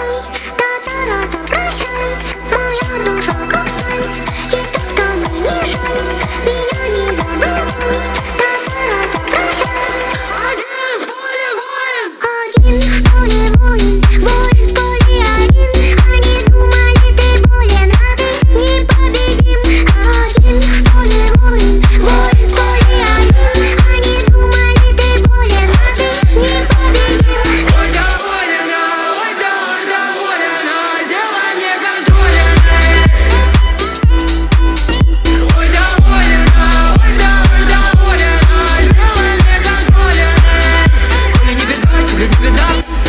забывай, татарата прощай. Моя душа как сталь, и как-то мне не жаль. Меня не забывай, татарата прощай. Один в поле воин, один в поле воин, воин в поле один. Они думали, ты болен, а ты непобедим. Один в поле воин, воин в поле один. Они думали, ты болен, а ты непобедим. ой да волена, ой да волена, сделай мне контроленной. Ой да волена, ой да волена, сделай мне контроленной. Коли не беда, тебе не беда.